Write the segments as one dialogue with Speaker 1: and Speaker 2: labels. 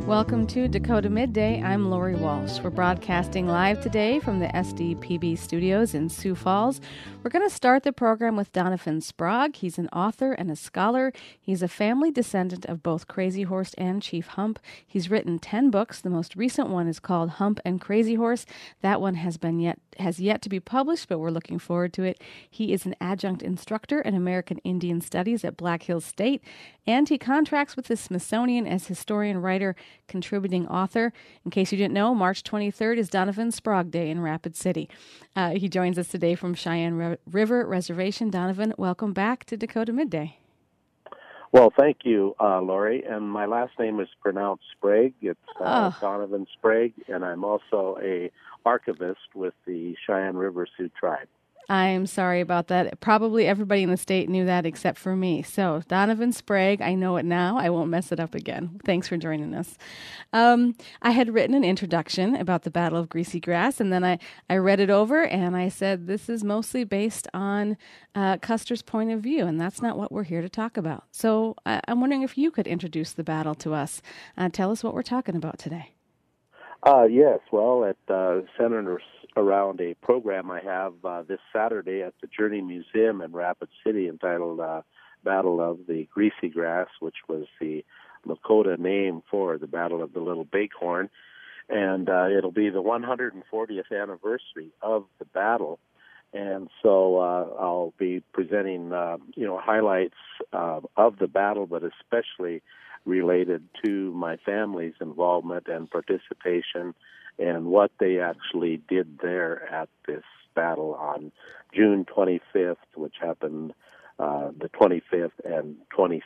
Speaker 1: Welcome to Dakota Midday. I'm Lori Walsh. We're broadcasting live today from the SDPB studios in Sioux Falls. We're going to start the program with Donovan Sprague. He's an author and a scholar. He's a family descendant of both Crazy Horse and Chief Hump. He's written 10 books. The most recent one is called Hump and Crazy Horse. That one has yet to be published, but we're looking forward to it. He is an adjunct instructor in American Indian Studies at Black Hills State, and he contracts with the Smithsonian as historian, writer, contributing author. In case you didn't know, March 23rd is Donovan Sprague Day in Rapid City. He joins us today from Cheyenne River Reservation. Donovan, welcome back to Dakota Midday.
Speaker 2: Well, thank you, Lori. And my last name is pronounced Sprague. It's Donovan Sprague, and I'm also a archivist with the Cheyenne River Sioux Tribe.
Speaker 1: I'm sorry about that. Probably everybody in the state knew that except for me. So, Donovan Sprague, I know it now. I won't mess it up again. Thanks for joining us. I had written an introduction about the Battle of Greasy Grass, and then I read it over, and I said, this is mostly based on Custer's point of view, and that's not what we're here to talk about. So, I'm wondering if you could introduce the battle to us. Tell us what we're talking about today.
Speaker 2: Yes, well, it centers around a program I have this Saturday at the Journey Museum in Rapid City entitled Battle of the Greasy Grass, which was the Lakota name for the Battle of the Little Bighorn. And it'll be the 140th anniversary of the battle. And so I'll be presenting, highlights of the battle, but especially related to my family's involvement and participation and what they actually did there at this battle on June 25th, which happened the 25th and 26th,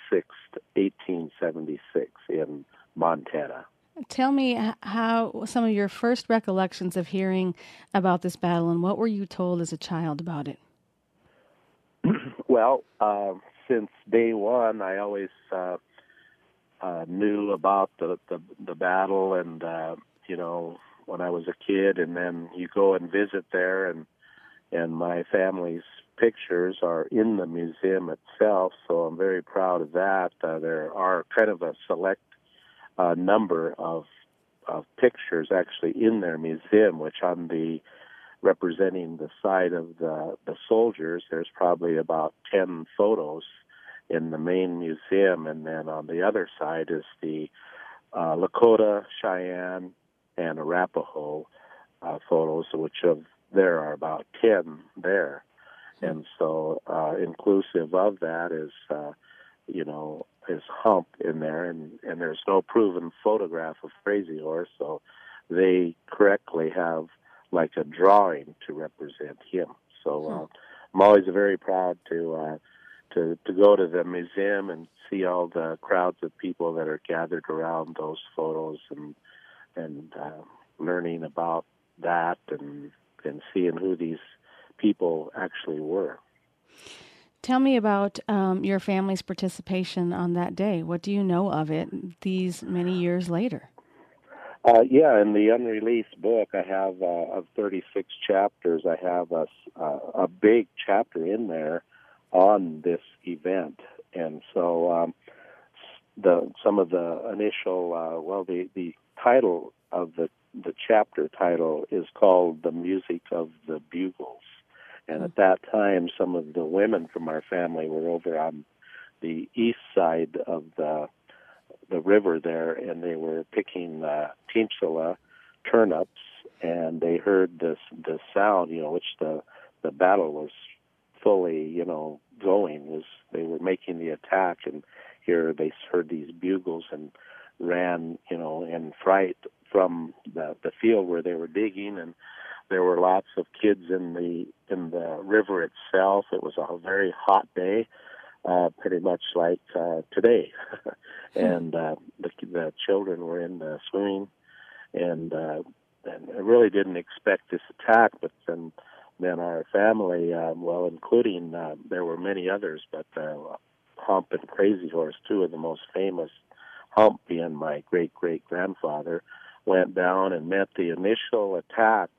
Speaker 2: 1876 in Montana.
Speaker 1: Tell me how some of your first recollections of hearing about this battle, and what were you told as a child about it?
Speaker 2: Well, since day one, I always knew about the battle, and when I was a kid, and then you go and visit there, and my family's pictures are in the museum itself, so I'm very proud of that. There are kind of a select number of pictures actually in their museum, which on the representing the side of the soldiers, there's probably about 10 photos in the main museum, and then on the other side is the Lakota, Cheyenne, and Arapaho photos, which there are about 10 there. And so inclusive of that is Hump in there, and there's no proven photograph of Crazy Horse, so they correctly have like a drawing to represent him. So I'm always very proud to go to the museum and see all the crowds of people that are gathered around those photos and learning about that and seeing who these people actually were.
Speaker 1: Tell me about your family's participation on that day. What do you know of it these many years later?
Speaker 2: In the unreleased book, I have of 36 chapters, I have a big chapter in there on this event. And so some of the initial, the title of the chapter title is called The Music of the Bugles. And at that time, some of the women from our family were over on the east side of the river there, and they were picking teensula turnips, and they heard the sound, which the battle was fully, going. They were making the attack, and here they heard these bugles and ran, in fright from the field where they were digging, and there were lots of kids in the river itself. It was a very hot day, pretty much like today, and the children were in the swimming, and I really didn't expect this attack. But then our family, including there were many others, but Hump and Crazy Horse, two of the most famous, Hump being my great-great-grandfather, went down and met the initial attack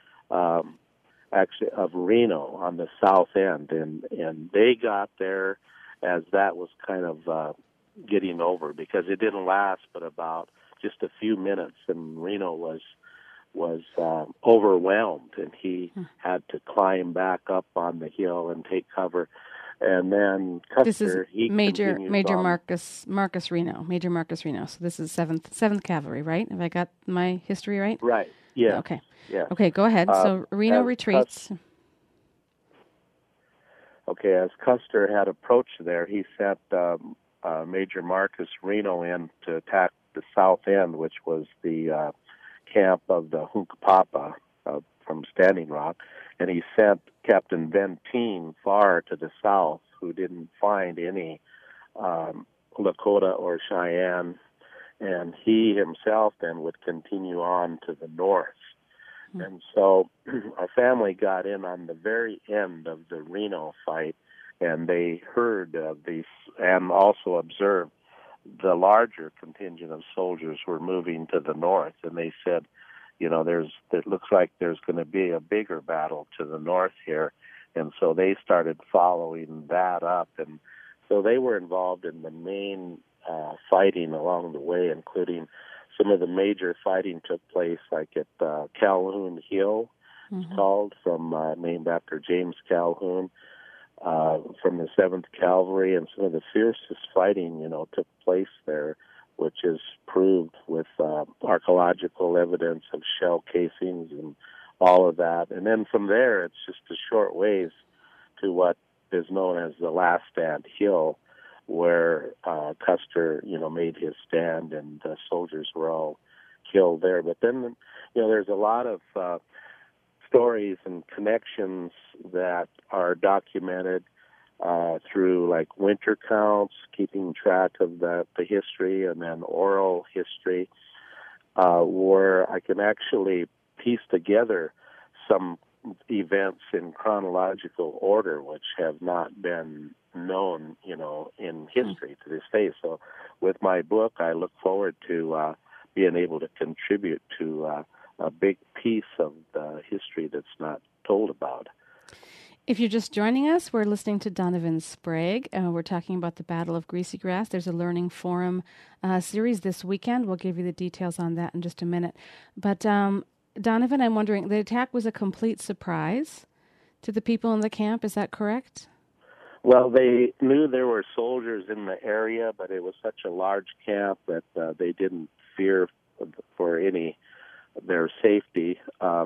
Speaker 2: actually of Reno on the south end, and they got there as that was kind of getting over, because it didn't last but about just a few minutes, and Reno was overwhelmed, and he had to climb back up on the hill and take cover. And then Custer,
Speaker 1: this is Major
Speaker 2: on.
Speaker 1: Marcus Reno, Major Marcus Reno. So this is Seventh Cavalry, right? Have I got my history right?
Speaker 2: Right. Yeah.
Speaker 1: Okay.
Speaker 2: Yeah.
Speaker 1: Okay. Go ahead. So Reno retreats.
Speaker 2: As Custer had approached there, he sent Major Marcus Reno in to attack the south end, which was the camp of the Hunkpapa from Standing Rock, and he sent Captain Benteen far to the south, who didn't find any Lakota or Cheyenne, and he himself then would continue on to the north. And so our family got in on the very end of the Reno fight, and they heard of these and also observed the larger contingent of soldiers were moving to the north, and they said, it looks like there's going to be a bigger battle to the north here. And so they started following that up. And so they were involved in the main fighting along the way, including some of the major fighting took place, like at Calhoun Hill, it's called, named after James Calhoun, from the 7th Cavalry. And some of the fiercest fighting, took place there, which is proved with archaeological evidence of shell casings and all of that. And then from there, it's just a short ways to what is known as the Last Stand Hill, where Custer, made his stand, and the soldiers were all killed there. But then, there's a lot of stories and connections that are documented through like winter counts, keeping track of the history, and then oral history, where I can actually piece together some events in chronological order which have not been known, in history to this day. So with my book, I look forward to being able to contribute to a big piece of the history that's not told about.
Speaker 1: If you're just joining us, we're listening to Donovan Sprague. We're talking about the Battle of Greasy Grass. There's a Learning Forum series this weekend. We'll give you the details on that in just a minute. But Donovan, I'm wondering, the attack was a complete surprise to the people in the camp. Is that correct?
Speaker 2: Well, they knew there were soldiers in the area, but it was such a large camp that they didn't fear for their safety.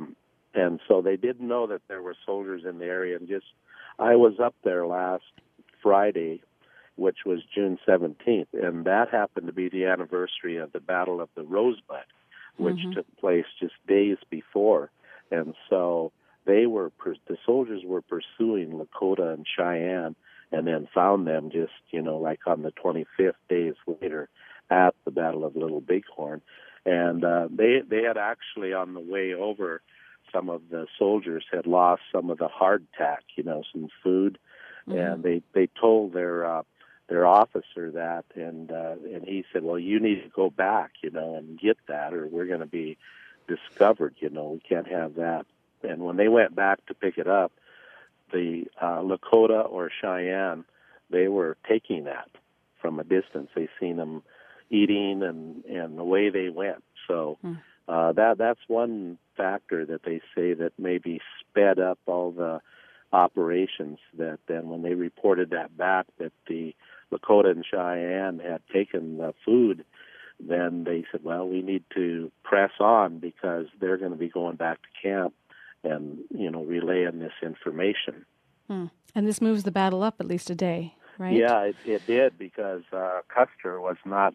Speaker 2: And so they didn't know that there were soldiers in the area. And I was up there last Friday, which was June 17th, and that happened to be the anniversary of the Battle of the Rosebud, which took place just days before. And so the soldiers were pursuing Lakota and Cheyenne, and then found them just, like on the 25th days later at the Battle of Little Bighorn. And they had actually, on the way over, some of the soldiers had lost some of the hardtack, some food, and they told their officer that, and he said, well, you need to go back, and get that, or we're going to be discovered, we can't have that. And when they went back to pick it up, the Lakota or Cheyenne, they were taking that from a distance. They seen them eating, and away they went. So that's one factor that they say that maybe sped up all the operations, that then when they reported that back, that the Lakota and Cheyenne had taken the food, then they said, well, we need to press on because they're going to be going back to camp and, relaying this information.
Speaker 1: And this moves the battle up at least a day, right?
Speaker 2: Yeah, it did, because Custer was not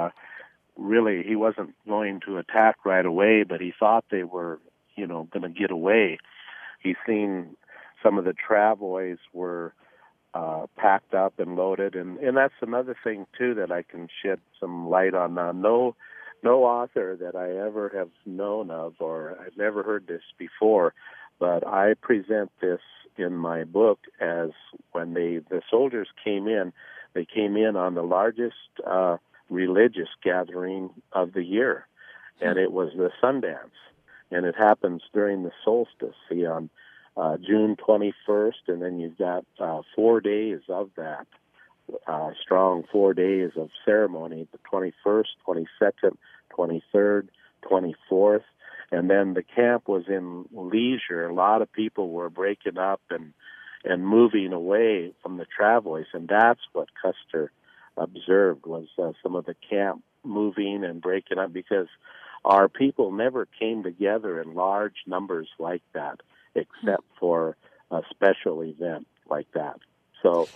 Speaker 2: really, he wasn't going to attack right away, but he thought they were, going to get away. He's seen some of the travois were packed up and loaded, and that's another thing too that I can shed some light on. No author that I ever have known of, or I've never heard this before, but I present this in my book as when the soldiers came in, they came in on the largest religious gathering of the year, and it was the Sundance, and it happens during the solstice, on June 21st, and then you've got 4 days of that, strong 4 days of ceremony, the 21st, 22nd, 23rd, 24th. And then the camp was in Leisure. A lot of people were breaking up and moving away from the travelers, and that's what Custer observed was some of the camp moving and breaking up, because our people never came together in large numbers like that, except for a special event like that. So,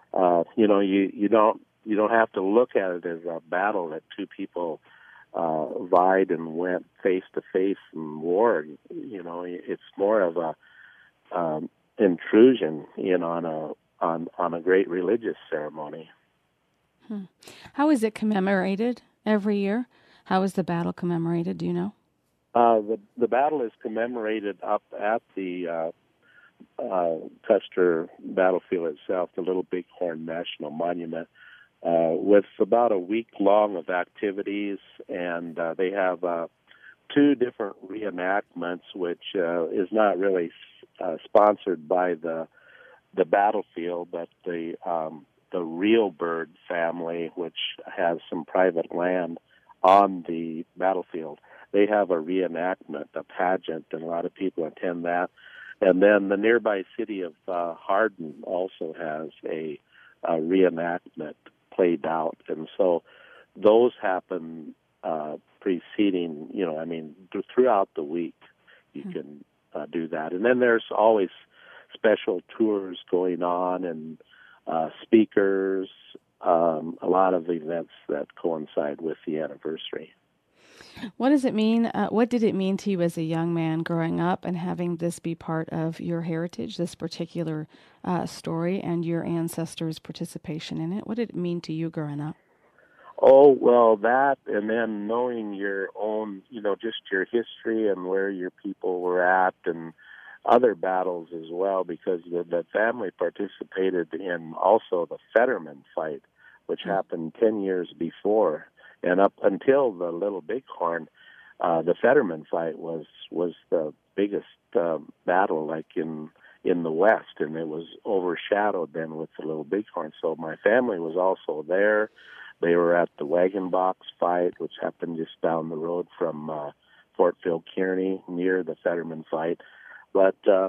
Speaker 2: you don't have to look at it as a battle that two people vied and went face to face and warred. It's more of a intrusion on a great religious ceremony.
Speaker 1: How is it commemorated every year? How is the battle commemorated? Do you know?
Speaker 2: The battle is commemorated up at the Custer battlefield itself, the Little Bighorn National Monument, with about a week long of activities, and they have two different reenactments, which is not really sponsored by the battlefield, but the Real Bird family, which has some private land on the battlefield. They have a reenactment, a pageant, and a lot of people attend that. And then the nearby city of Hardin also has a reenactment played out. And so those happen preceding, throughout the week you can do that. And then there's always special tours going on and speakers, a lot of events that coincide with the anniversary.
Speaker 1: What does it mean? What did it mean to you as a young man growing up and having this be part of your heritage, this particular story, and your ancestors' participation in it? What did it mean to you growing up?
Speaker 2: Oh, well, that, and then knowing your own, just your history and where your people were at, and other battles as well, because the family participated in also the Fetterman fight, which happened 10 years before. And up until the Little Bighorn, the Fetterman fight was the biggest battle, like in the West, and it was overshadowed then with the Little Bighorn. So my family was also there. They were at the Wagon Box fight, which happened just down the road from Fort Phil Kearny, near the Fetterman fight. But the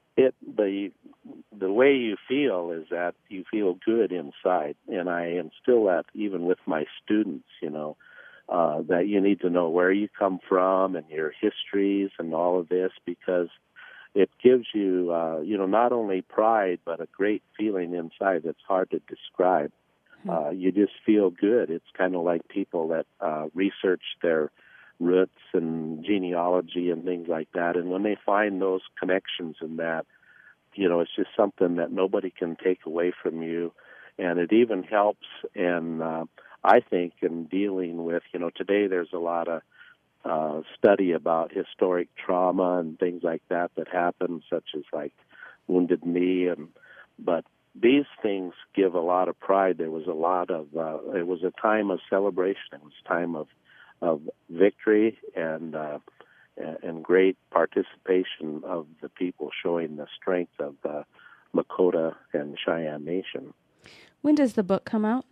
Speaker 2: way you feel is that you feel good inside, and I instill that even with my students, that you need to know where you come from and your histories and all of this, because it gives you, not only pride, but a great feeling inside that's hard to describe. You just feel good. It's kind of like people that research their roots and genealogy and things like that, and when they find those connections in that, it's just something that nobody can take away from you, and it even helps in, I think, in dealing with, today there's a lot of study about historic trauma and things like that happen, such as like Wounded Knee, but these things give a lot of pride. There was a lot of, it was a time of celebration. It was a time of victory and great participation of the people, showing the strength of the Lakota and Cheyenne Nation.
Speaker 1: When does the book come out?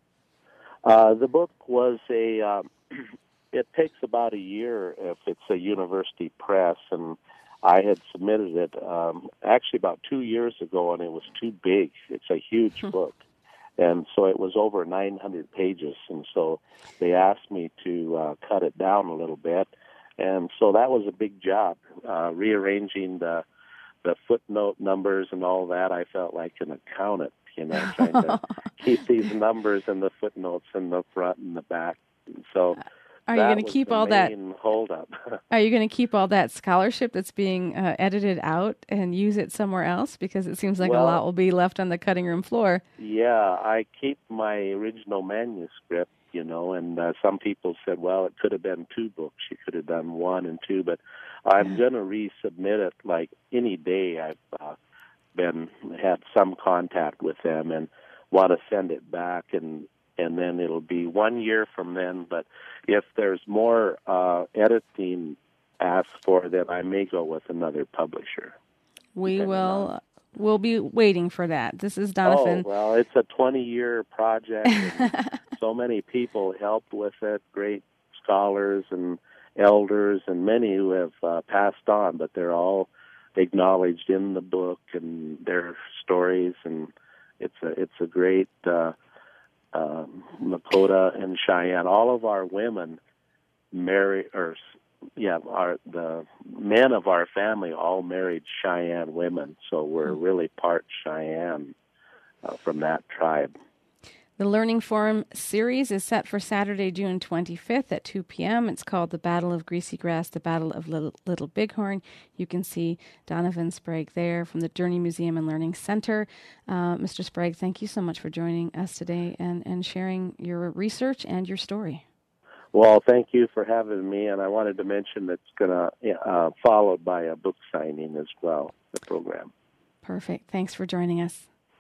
Speaker 2: The book was it takes about a year if it's a university press, and I had submitted it actually about 2 years ago, and it was too big. It's a huge book. And so it was over 900 pages, and so they asked me to cut it down a little bit. And so that was a big job, rearranging the footnote numbers and all that. I felt like an accountant, trying to keep these numbers and the footnotes in the front and the back. And so
Speaker 1: are you going to keep all that?
Speaker 2: Hold up.
Speaker 1: Are you going to keep all that scholarship that's being edited out and use it somewhere else? Because it seems like a lot will be left on the cutting room floor.
Speaker 2: Yeah, I keep my original manuscript, and some people said, well, it could have been 2 books. You could have done 1 and 2, but I'm going to resubmit it like any day. I've had some contact with them and want to send it back, and then it'll be 1 year from then. But if there's more editing asked for, then I may go with another publisher.
Speaker 1: We'll be waiting for that. This is Doniphan.
Speaker 2: Oh, well, it's a 20-year project. And so many people helped with it. Great scholars and elders and many who have passed on, but they're all acknowledged in the book and their stories, and it's a great Lakota and Cheyenne. All of our women the men of our family all married Cheyenne women, so we're really part Cheyenne from that tribe.
Speaker 1: The Learning Forum series is set for Saturday, June 25th at 2 p.m. It's called The Battle of Greasy Grass, The Battle of Little Bighorn. You can see Donovan Sprague there from the Journey Museum and Learning Center. Mr. Sprague, thank you so much for joining us today and sharing your research and your story.
Speaker 2: Well, thank you for having me, and I wanted to mention that's going to followed by a book signing as well, the program.
Speaker 1: Perfect. Thanks for joining us.